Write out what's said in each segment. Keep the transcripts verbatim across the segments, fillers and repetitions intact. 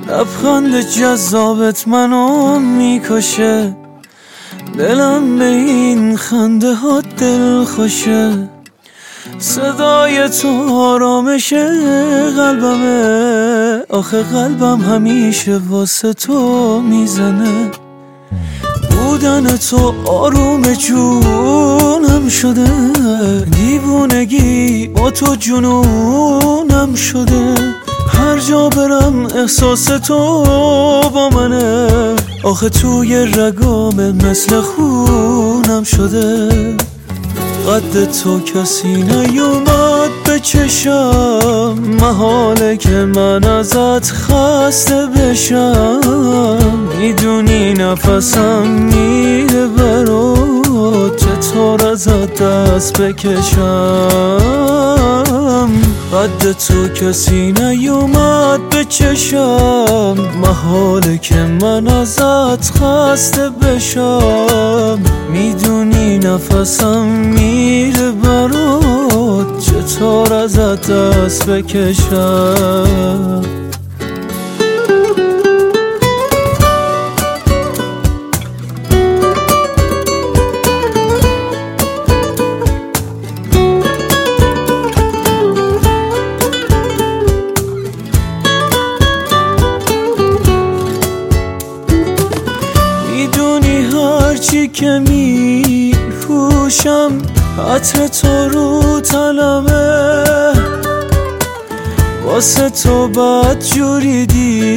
لبخند جذابت منو میکشه، دلم به این خنده ها دل خوشه. صدای تو آرامش قلبمه، آخه قلبم همیشه واسه تو میزنه. بودن تو آروم جونم شده، دیوونگی با تو جنونم شده. هر جا برم احساس تو با منه، آخه توی رگام مثل خونم شده. قد تو کسی نیومد به چشم، محاله که من ازت خسته بشم. میدونی نفسم میره برات، چطور ازت دست بکشم. قد تو کسی نیومد به چشم، محاله که من ازت خسته بشم. میدونی نفسم میره برات، چطور ازت دست بکشم. میدونی هرچی که میپوشم عطر تو رو تنمه، واسه تو بد جوری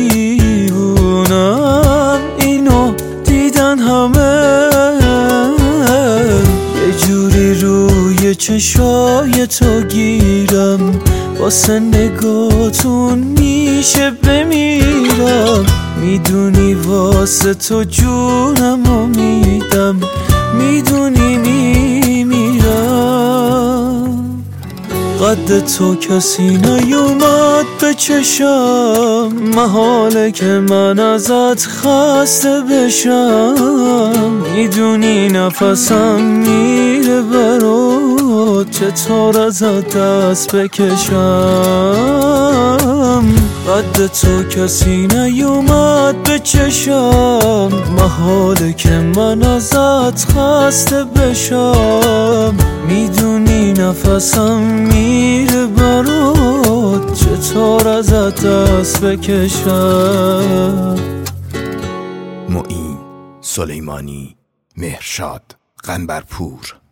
دیوونم، اینو دیدن همه. یه جوری روی چشای تو گیرم، واسه نگاتون میشه بمیرم. میدونی واسه تو جونمو میدم، میدونی میمیرم. قد تو کسی نیومد به چشم، محاله که من ازت خسته بشم. میدونی نفسم میره برات، چطور ازت دست بکشم. قد تو کسی نیومد به چشم، محاله که من ازت خسته بشم. میدونی نفسم میره برات، چطور ازت دست بکشم. معین سلیمانی، مهرشاد قنبرپور.